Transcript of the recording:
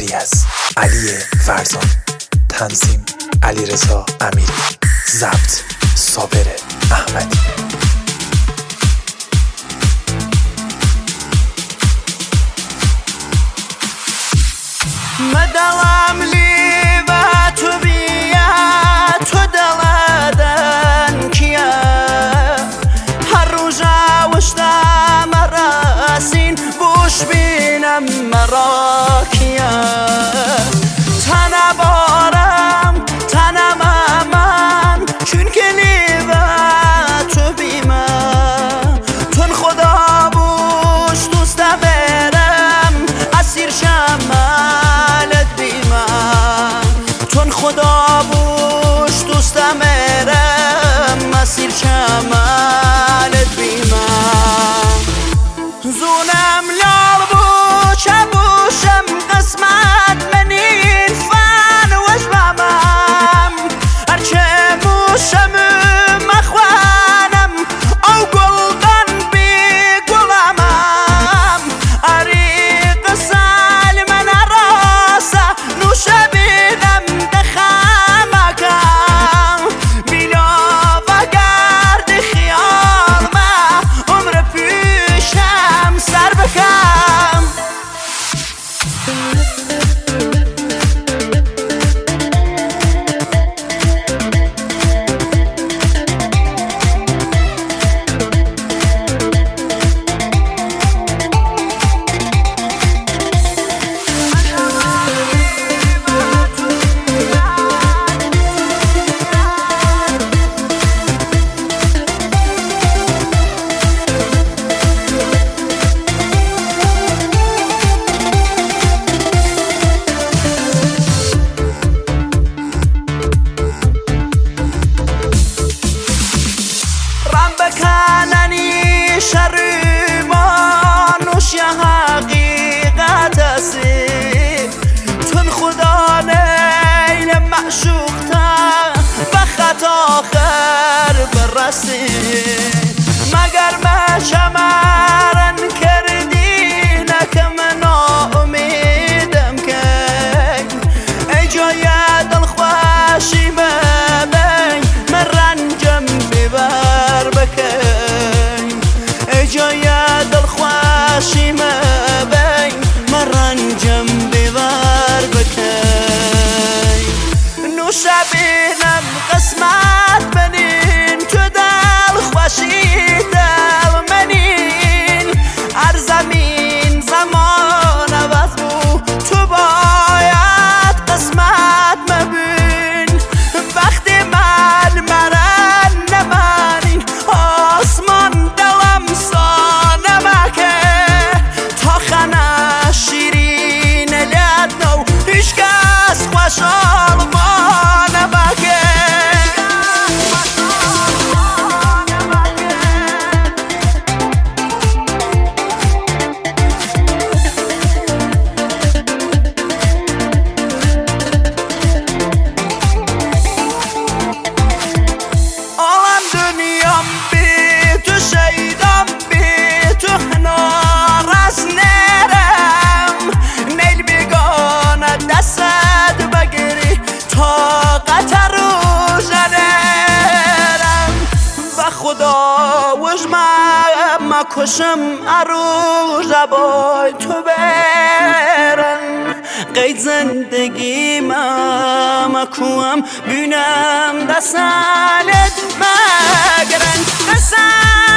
کاری از علی فرزان، تنظیم علیرضا امیری، ضبط صابر احمدی. مدلم لی و تو بیا تو دلدن کیا هر روز وشتم راسین بوش بینم مرا کیا تنبارم تنم من چون که لی و تو بیما تون خدا بوش دوست برم اسیر شمالت بیما تون خدا بوش دوست برم اسیر شمالت بیما زونم لال بوش بوشم قسمت منین فن وجبامم هرچه موشم مخوانم او گلدن بی گلامم عریق سال من راسه نوشه بینم دخمکم بیلا و گرد خیال ما عمر پیشم سر بکم بکننی شرمانوش یا حقیقت هستی تون خدا نیل معشوق تا به خطا آخر برسی مگر مشمرن کردی نکم ناامیدم که ای جای دل خوشی ببین من رنجم ببر بکن ای جای دل خوشی ببین من رنجم ببر بکن نوشه بینم قسمت بنین تو دل خوشی دل منین هر زمین زمان عوض بو تو باید قسمت مبین وقتی من مرن نمانین آسمان دلم سانمکه تا خانه شیرین لید نو هیچ کس خوشحال بانمکه آلم دنیام بی تو شیدم بی تو هنارس نرم نیل بیگانه دستت بگیری طاقت رو جنرم و خدا وجمم مکشم ارو جبای تو برن قید زندگی ما مکوم بینم دستانت مگرن